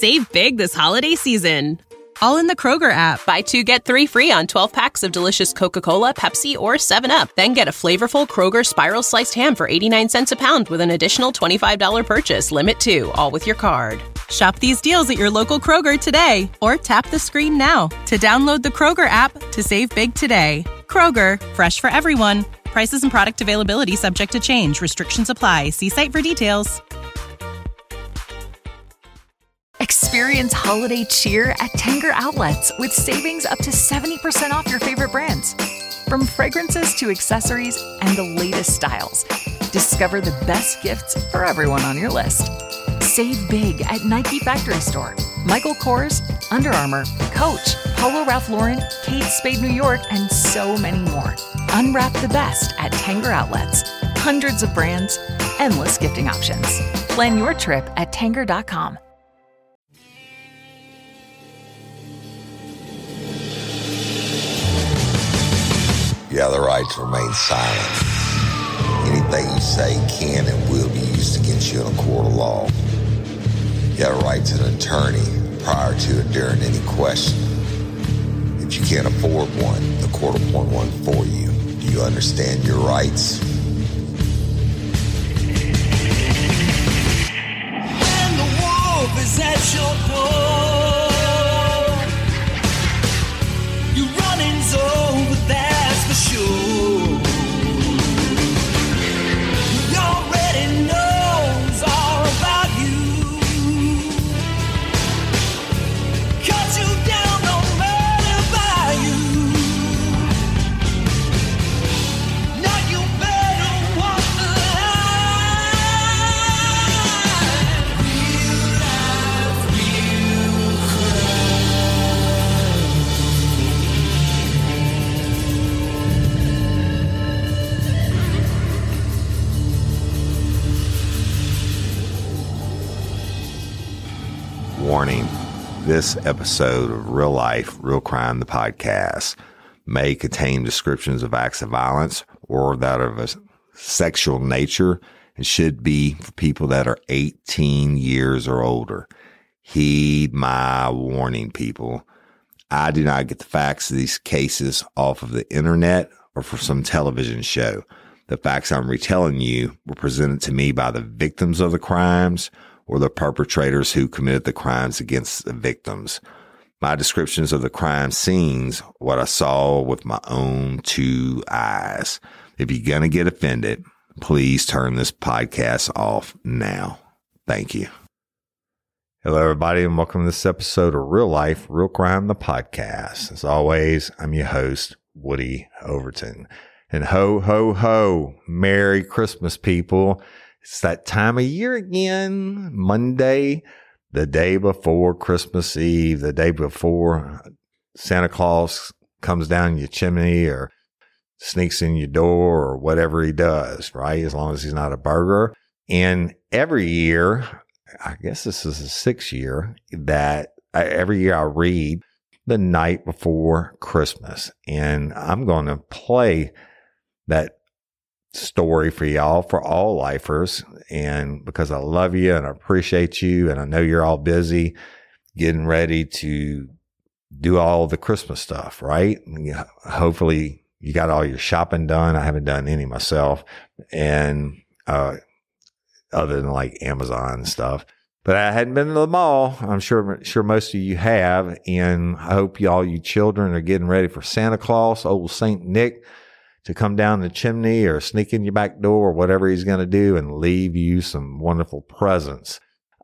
Save big this holiday season. All in the Kroger app. Buy 2, get 3 free on 12 packs of delicious Coca-Cola, Pepsi, or 7-Up. Then get a flavorful Kroger Spiral Sliced Ham for 89 cents a pound with an additional $25 purchase. Limit 2, all with your card. Shop these deals at your local Kroger today, or tap the screen now to download the Kroger app to save big today. Kroger, fresh for everyone. Prices and product availability subject to change. Restrictions apply. See site for details. Experience holiday cheer at Tanger Outlets with savings up to 70% off your favorite brands. From fragrances to accessories and the latest styles, discover the best gifts for everyone on your list. Save big at Nike Factory Store, Michael Kors, Under Armour, Coach, Polo Ralph Lauren, Kate Spade New York, and so many more. Unwrap the best at Tanger Outlets. Hundreds of brands, endless gifting options. Plan your trip at Tanger.com. You have the right to remain silent. Anything you say can and will be used against you in a court of law. You have a right to an attorney prior to and during any question. If you can't afford one, the court will appoint one for you. Do you understand your rights? When the wolf is at your door, your running's over, that's for sure. He already knows all about you. Cut you down, no matter by you. Now you better walk the line. Real life, real Warning, this episode of Real Life, Real Crime, the podcast, may contain descriptions of acts of violence or that of a sexual nature and should be for people that are 18 years or older. Heed my warning, people. I do not get the facts of these cases off of the internet or from some television show. The facts I'm retelling you were presented to me by the victims of the crimes or the perpetrators who committed the crimes against the victims. My descriptions of the crime scenes, what I saw with my own 2 eyes. If you're going to get offended, please turn this podcast off now. Thank you. Hello, everybody, and welcome to this episode of Real Life, Real Crime, the podcast. As always, I'm your host, Woody Overton. And ho, ho, ho, Merry Christmas, people. It's that time of year again, Monday, the day before Christmas Eve, the day before Santa Claus comes down your chimney or sneaks in your door or whatever he does, right? As long as he's not a burglar. And every year, I guess this is the 6th year, that every year I read the night before Christmas. And I'm going to play that story for y'all, for all lifers, and because I love you and I appreciate you, and I know you're all busy getting ready to do all the Christmas stuff, right? Hopefully you got all your shopping done. I haven't done any myself, and other than like Amazon and stuff, but I hadn't been to the mall. I'm sure most of you have, and I hope you children are getting ready for Santa Claus, old Saint Nick, to come down the chimney or sneak in your back door or whatever he's going to do and leave you some wonderful presents.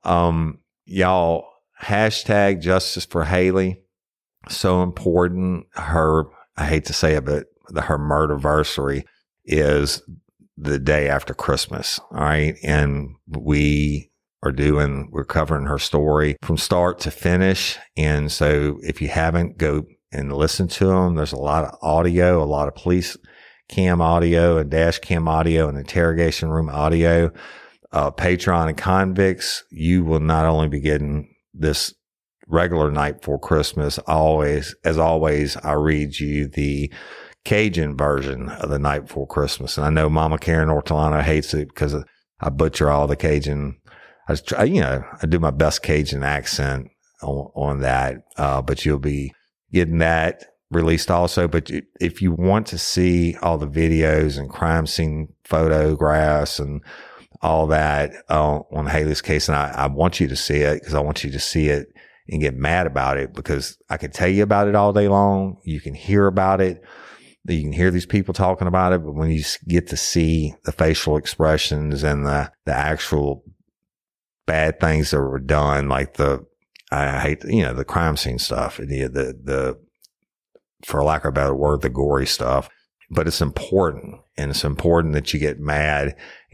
Y'all, hashtag justice for Haley. So important. I hate to say it, but her murderversary is the day after Christmas. All right. And we're covering her story from start to finish. And so if you haven't, go and listen to them. There's a lot of audio, a lot of police cam audio and dash cam audio and interrogation room audio. Patreon and convicts, you will not only be getting this regular night before Christmas, as always, I read you the Cajun version of the night before Christmas. And I know Mama Karen Ortolano hates it because I butcher all the Cajun I do my best Cajun accent on that. But you'll be getting that released also. But if you want to see all the videos and crime scene photographs and all that on Haley's case, and I want you to see it because I want you to see it and get mad about it, because I could tell you about it all day long. You can hear about it. You can hear these people talking about it, but when you get to see the facial expressions and the actual bad things that were done, like I hate, the crime scene stuff, the for lack of a better word, the gory stuff. But it's important, and it's important that you get mad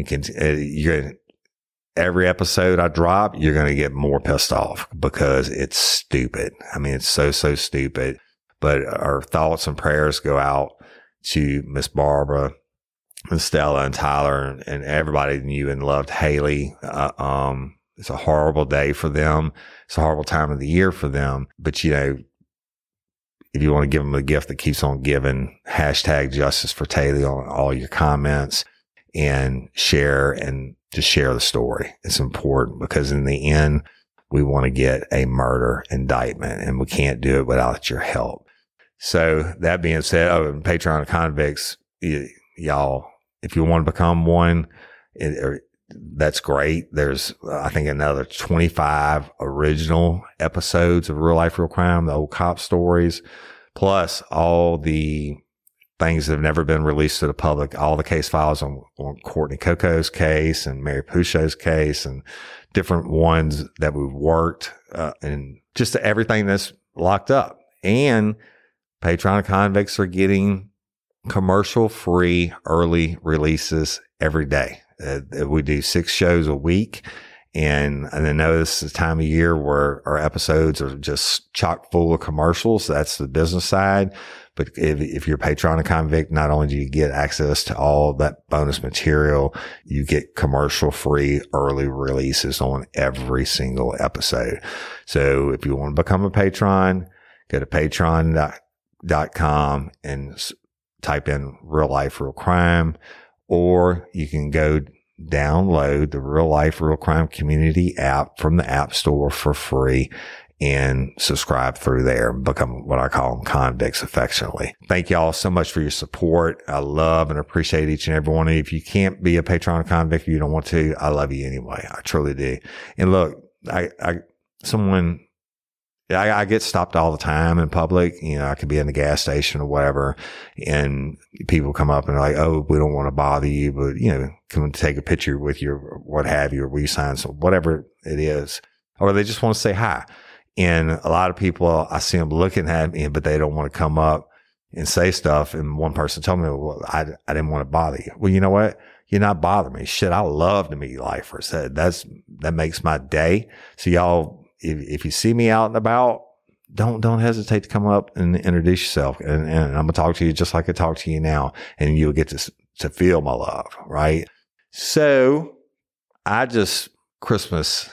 and every episode I drop, you're going to get more pissed off because it's stupid. I mean, it's so stupid. But our thoughts and prayers go out to Miss Barbara and Stella and Tyler and everybody that knew and loved Haley. It's a horrible day for them. It's a horrible time of the year for them. But, if you want to give them a gift that keeps on giving, #JusticeForTaley on all your comments and share the story. It's important because in the end, we want to get a murder indictment, and we can't do it without your help. So that being said, Patreon of Convicts, y'all, if you want to become one, that's great. There's, I think, another 25 original episodes of Real Life, Real Crime, the old cop stories, plus all the things that have never been released to the public, all the case files on Courtney Coco's case and Mary Pouchot's case and different ones that we've worked, and just everything that's locked up. And Patreon of Convicts are getting commercial-free early releases every day. We do 6 shows a week. And I know this is the time of year where our episodes are just chock full of commercials. That's the business side. But if you're a Patreon of Convict, not only do you get access to all that bonus material, you get commercial free early releases on every single episode. So if you want to become a patron, go to patreon.com and type in Real Life, Real Crime, or you can go download the Real Life, Real Crime Community app from the App Store for free and subscribe through there and become what I call them convicts affectionately. Thank y'all so much for your support. I love and appreciate each and every one of you. If you can't be a Patreon convict, you don't want to, I love you anyway. I truly do. And look, I get stopped all the time in public. I could be in the gas station or whatever, and people come up and are like, "Oh, we don't want to bother you, but come and take a picture with you or what have you, or we sign some, whatever it is," or they just want to say hi. And a lot of people, I see them looking at me, but they don't want to come up and say stuff. And one person told me, "Well, I didn't want to bother you." Well, you know what? You're not bothering me. Shit, I love to meet lifers. That makes my day. So y'all, if you see me out and about, don't hesitate to come up and introduce yourself. And I'm going to talk to you just like I talk to you now. And you'll get to feel my love, right? So Christmas,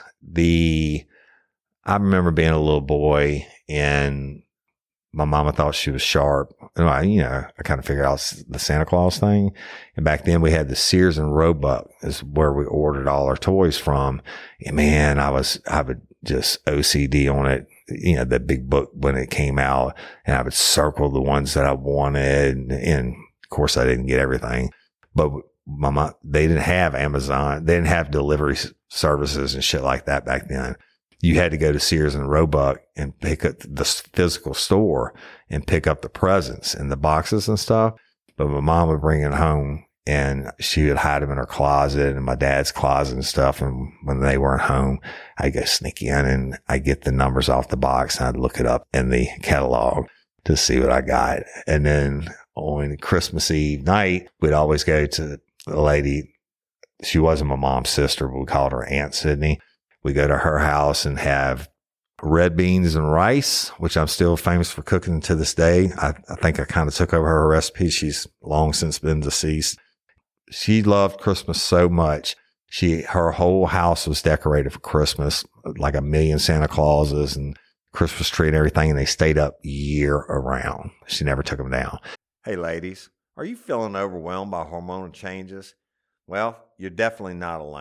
I remember being a little boy and my mama thought she was sharp. And I kind of figured out the Santa Claus thing. And back then we had the Sears and Roebuck is where we ordered all our toys from. And man, I would just OCD on it, the big book when it came out, and I would circle the ones that I wanted. And of course I didn't get everything, but mama, they didn't have Amazon. They didn't have delivery services and shit like that back then. You had to go to Sears and Roebuck and pick up the physical store and pick up the presents and the boxes and stuff. But my mom would bring it home and she would hide them in her closet and my dad's closet and stuff. And when they weren't home, I'd go sneak in and I'd get the numbers off the box and I'd look it up in the catalog to see what I got. And then on Christmas Eve night, we'd always go to a lady. She wasn't my mom's sister, but we called her Aunt Sydney. We go to her house and have red beans and rice, which I'm still famous for cooking to this day. I think I kind of took over her recipe. She's long since been deceased. She loved Christmas so much. Her whole house was decorated for Christmas, like 1 million Santa Clauses and Christmas tree and everything. And they stayed up year around. She never took them down. Hey ladies, are you feeling overwhelmed by hormonal changes? Well, you're definitely not alone.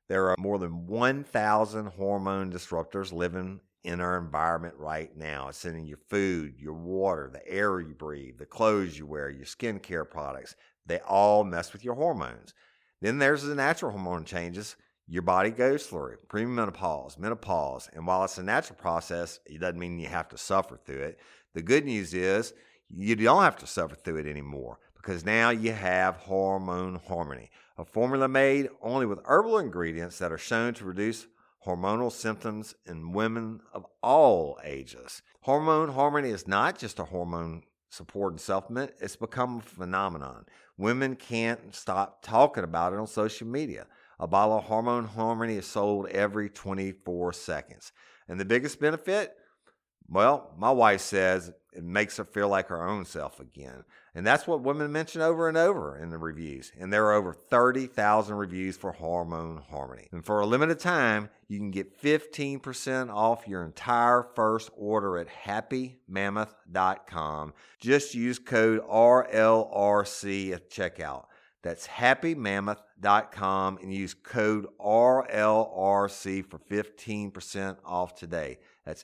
There are more than 1,000 hormone disruptors living in our environment right now. It's in your food, your water, the air you breathe, the clothes you wear, your skincare products. They all mess with your hormones. Then there's the natural hormone changes your body goes through, premenopause, menopause. And while it's a natural process, it doesn't mean you have to suffer through it. The good news is you don't have to suffer through it anymore, because now you have Hormone Harmony, a formula made only with herbal ingredients that are shown to reduce hormonal symptoms in women of all ages. Hormone Harmony is not just a hormone support and supplement. It's become a phenomenon. Women can't stop talking about it on social media. A bottle of Hormone Harmony is sold every 24 seconds. And the biggest benefit? Well, my wife says it makes her feel like her own self again. And that's what women mention over and over in the reviews. And there are over 30,000 reviews for Hormone Harmony. And for a limited time, you can get 15% off your entire first order at happymammoth.com. Just use code RLRC at checkout. That's happymammoth.com and use code RLRC for 15% off today. That's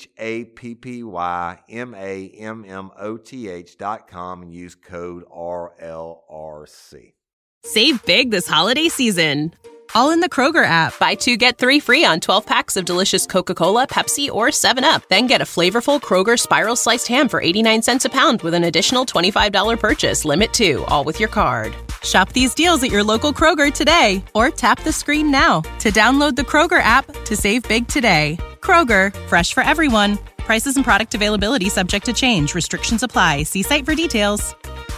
happymammoth.com and use code RLRC. Save big this holiday season. All in the Kroger app. Buy 2, get 3 free on 12 packs of delicious Coca-Cola, Pepsi, or 7-Up. Then get a flavorful Kroger Spiral Sliced Ham for 89 cents a pound with an additional $25 purchase. Limit 2, all with your card. Shop these deals at your local Kroger today, or tap the screen now to download the Kroger app to save big today. Kroger, fresh for everyone. Prices and product availability subject to change. Restrictions apply. See site for details.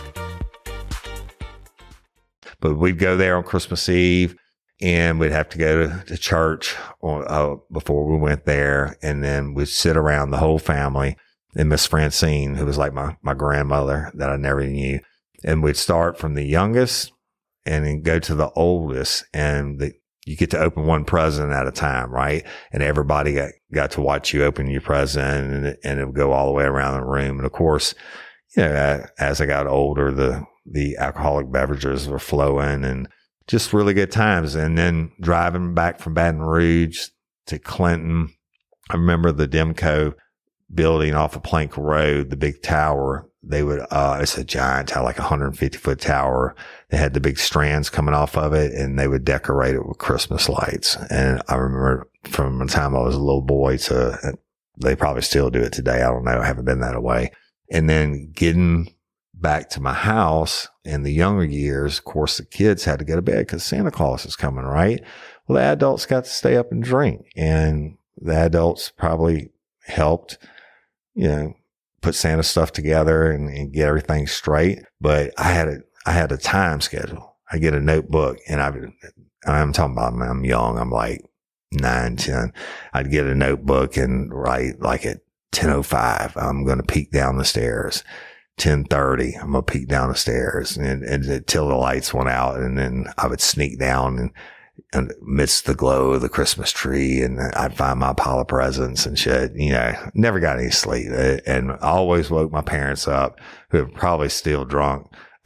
But we'd go there on Christmas Eve, and we'd have to go to church before we went there. And then we'd sit around the whole family and Miss Francine, who was like my grandmother that I never knew. And we'd start from the youngest and then go to the oldest. And you get to open one present at a time, right? And everybody got to watch you open your present, and it would go all the way around the room. And of course, you know, as I got older, the alcoholic beverages were flowing, and just really good times. And then driving back from Baton Rouge to Clinton, I remember the Demco building off of Plank Road, the big tower. They would, it's a giant tower, like 150-foot tower. They had the big strands coming off of it, and they would decorate it with Christmas lights. And I remember from the time I was a little boy to, they probably still do it today. I don't know. I haven't been that way. And then getting back to my house in the younger years, of course, the kids had to go to bed because Santa Claus is coming, right? Well, the adults got to stay up and drink, and the adults probably helped, you know, put Santa stuff together and get everything straight. But I had a time schedule. I get a notebook, and I'm talking about, I'm young. I'm like 9, 10. I'd get a notebook and write like at 10:05, I'm going to peek down the stairs. 10:30, I'm going to peek down the stairs and until the lights went out. And then I would sneak down and amidst the glow of the Christmas tree, and I'd find my pile of presents and shit. You know, never got any sleep, and I always woke my parents up, who were probably still drunk.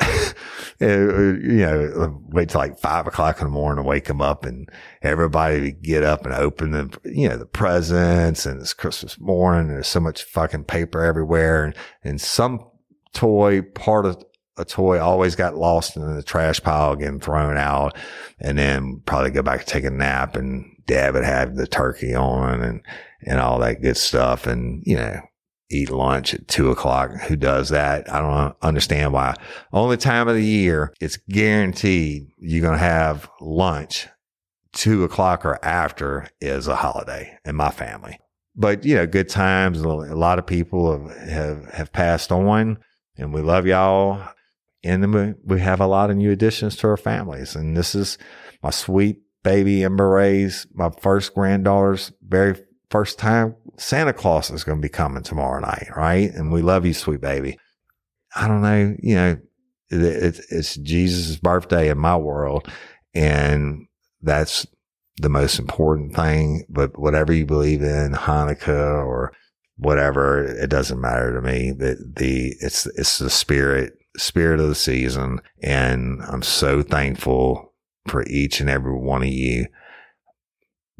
You know, wait till like 5 o'clock in the morning to wake them up, and everybody would get up and open the presents, and it's Christmas morning, and there's so much fucking paper everywhere, and some part of a toy always got lost in the trash pile, getting thrown out, and then probably go back and take a nap, and Dad would have the turkey on and all that good stuff, and, you know, eat lunch at 2 o'clock. Who does that? I don't understand why. Only time of the year it's guaranteed you're going to have lunch 2 o'clock or after is a holiday in my family. But, you know, good times. A lot of people have passed on, and we love y'all. And then we have a lot of new additions to our families. And this is my sweet baby Ember Ray's, my first granddaughter's very first time. Santa Claus is going to be coming tomorrow night, right? And we love you, sweet baby. I don't know, you know, it's Jesus' birthday in my world, and that's the most important thing. But whatever you believe in, Hanukkah or whatever, it doesn't matter to me. It's the spirit of the season, and I'm so thankful for each and every one of you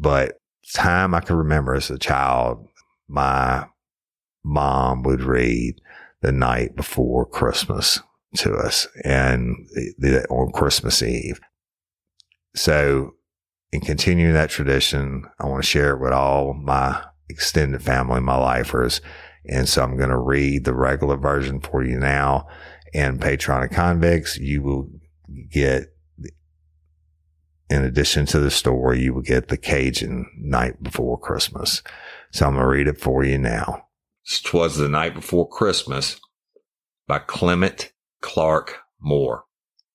But time I can remember as a child, my mom would read The Night Before Christmas to us and on Christmas Eve. So in continuing that tradition, I want to share it with all my extended family, my lifers. And so I'm going to read the regular version for you now. And Patriotic Convicts, you will get, in addition to the story, you will get the Cajun Night Before Christmas. So I'm going to read it for you now. 'Twas the Night Before Christmas by Clement Clark Moore.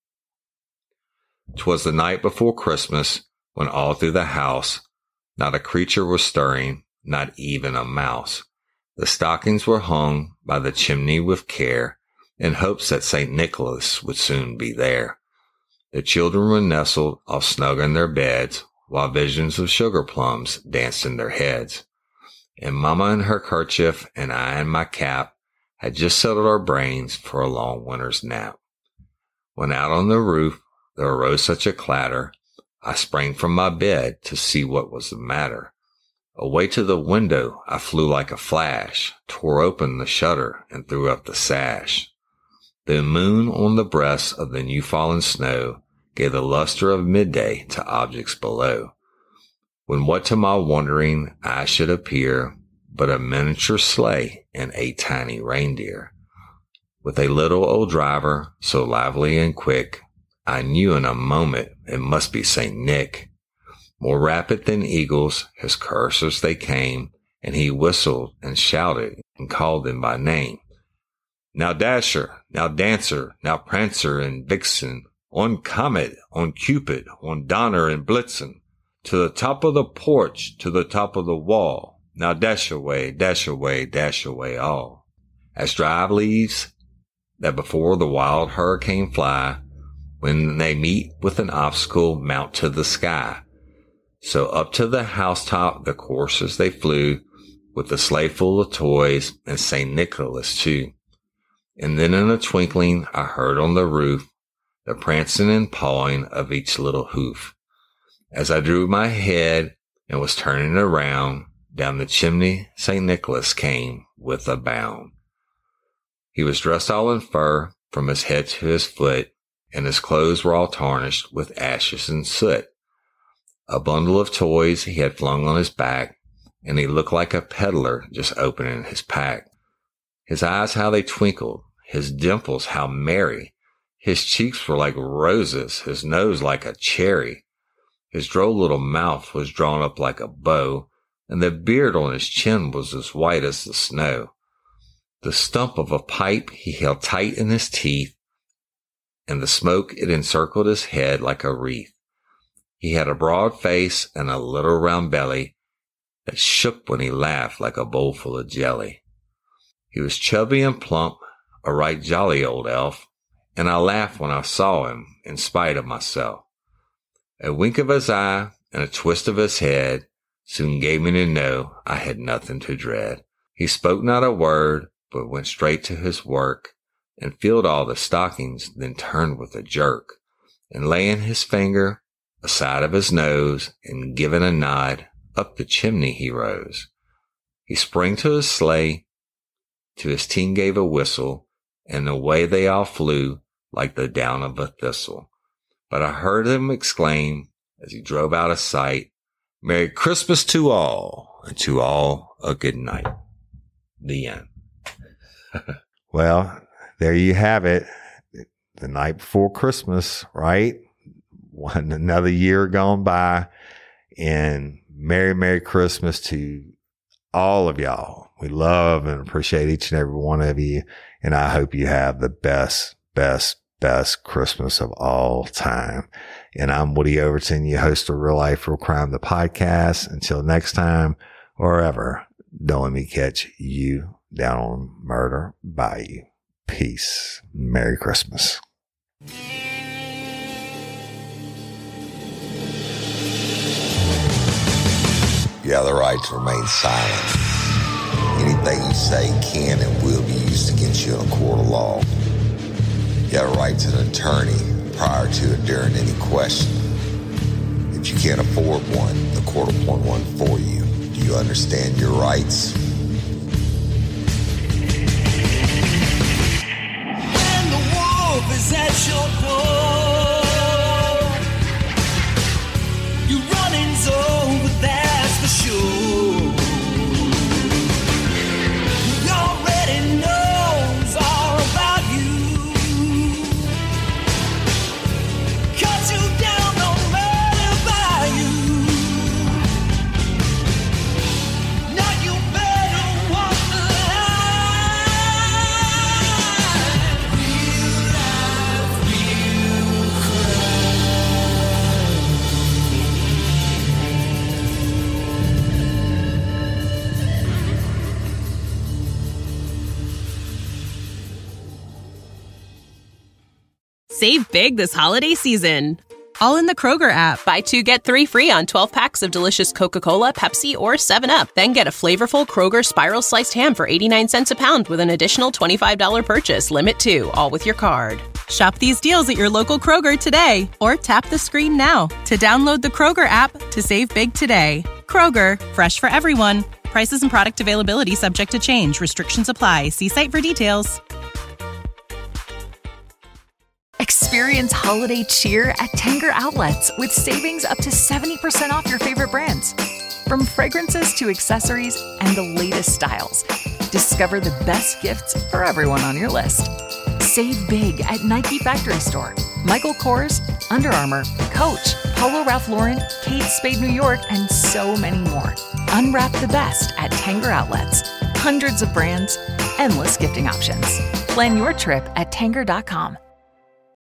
'Twas the night before Christmas when all through the house not a creature was stirring, not even a mouse. The stockings were hung by the chimney with care, in hopes that St. Nicholas would soon be there. The children were nestled all snug in their beds, while visions of sugar plums danced in their heads. And Mama in her kerchief and I in my cap had just settled our brains for a long winter's nap. When out on the roof there arose such a clatter, I sprang from my bed to see what was the matter. Away to the window I flew like a flash, tore open the shutter and threw up the sash. The moon on the breast of the new fallen snow gave the luster of midday to objects below. When what to my wondering eye should appear but a miniature sleigh and 8 tiny reindeer. With a little old driver so lively and quick, I knew in a moment it must be St. Nick. More rapid than eagles, his coursers they came, and he whistled and shouted and called them by name. Now Dasher, now Dancer, now Prancer and Vixen, on Comet, on Cupid, on Donner and Blitzen, to the top of the porch, to the top of the wall. Now dash away, dash away, dash away all. As dry leaves that before the wild hurricane fly, when they meet with an obstacle mount to the sky. So up to the housetop the coursers they flew, with the sleigh full of toys and St. Nicholas too. And then in a twinkling I heard on the roof the prancing and pawing of each little hoof. As I drew my head and was turning around, down the chimney St. Nicholas came with a bound. He was dressed all in fur from his head to his foot, and his clothes were all tarnished with ashes and soot. A bundle of toys he had flung on his back, and he looked like a peddler just opening his pack. His eyes how they twinkled, his dimples how merry, his cheeks were like roses, his nose like a cherry. His droll little mouth was drawn up like a bow, and the beard on his chin was as white as the snow. The stump of a pipe he held tight in his teeth, and the smoke it encircled his head like a wreath. He had a broad face and a little round belly that shook when he laughed like a bowl full of jelly. He was chubby and plump, a right jolly old elf, and I laughed when I saw him in spite of myself. A wink of his eye and a twist of his head soon gave me to know I had nothing to dread. He spoke not a word, but went straight to his work, and filled all the stockings, then turned with a jerk, and laying his finger aside of his nose, and giving a nod, up the chimney he rose. He sprang to his sleigh, to his team gave a whistle, and away they all flew like the down of a thistle. But I heard him exclaim, as he drove out of sight, "Merry Christmas to all, and to all a good night." The end. Well, there you have it. The night before Christmas, right? Another year gone by, and Merry Christmas to all of y'all. We love and appreciate each and every one of you, and I hope you have the best Christmas of all time. And I'm Woody Overton, your host of Real Life, Real Crime, the podcast. Until next time, or ever, don't let me catch you down on Murder Bayou. Peace. Merry Christmas. You have the right to remain silent. Anything you say can and will be used against you in a court of law. You have a right to an attorney prior to or during any question. If but you can't afford one. The court will appoint one for you. Do you understand your rights? When the wolf is at your door, your running's over, that's for sure. He already knows all about you. Cut you down, no matter by you. Now you better walk the line. Real life, real Save big this holiday season. All in the Kroger app. Buy 2, get 3 free on 12 packs of delicious Coca-Cola, Pepsi, or 7UP. Then get a flavorful Kroger Spiral Sliced Ham for 89 cents a pound with an additional $25 purchase. Limit 2, all with your card. Shop these deals at your local Kroger today, or tap the screen now to download the Kroger app to save big today. Kroger, fresh for everyone. Prices and product availability subject to change. Restrictions apply. See site for details. Experience holiday cheer at Tanger Outlets with savings up to 70% off your favorite brands. From fragrances to accessories and the latest styles, discover the best gifts for everyone on your list. Save big at Nike Factory Store, Michael Kors, Under Armour, Coach, Polo Ralph Lauren, Kate Spade New York, and so many more. Unwrap the best at Tanger Outlets. Hundreds of brands, endless gifting options. Plan your trip at Tanger.com.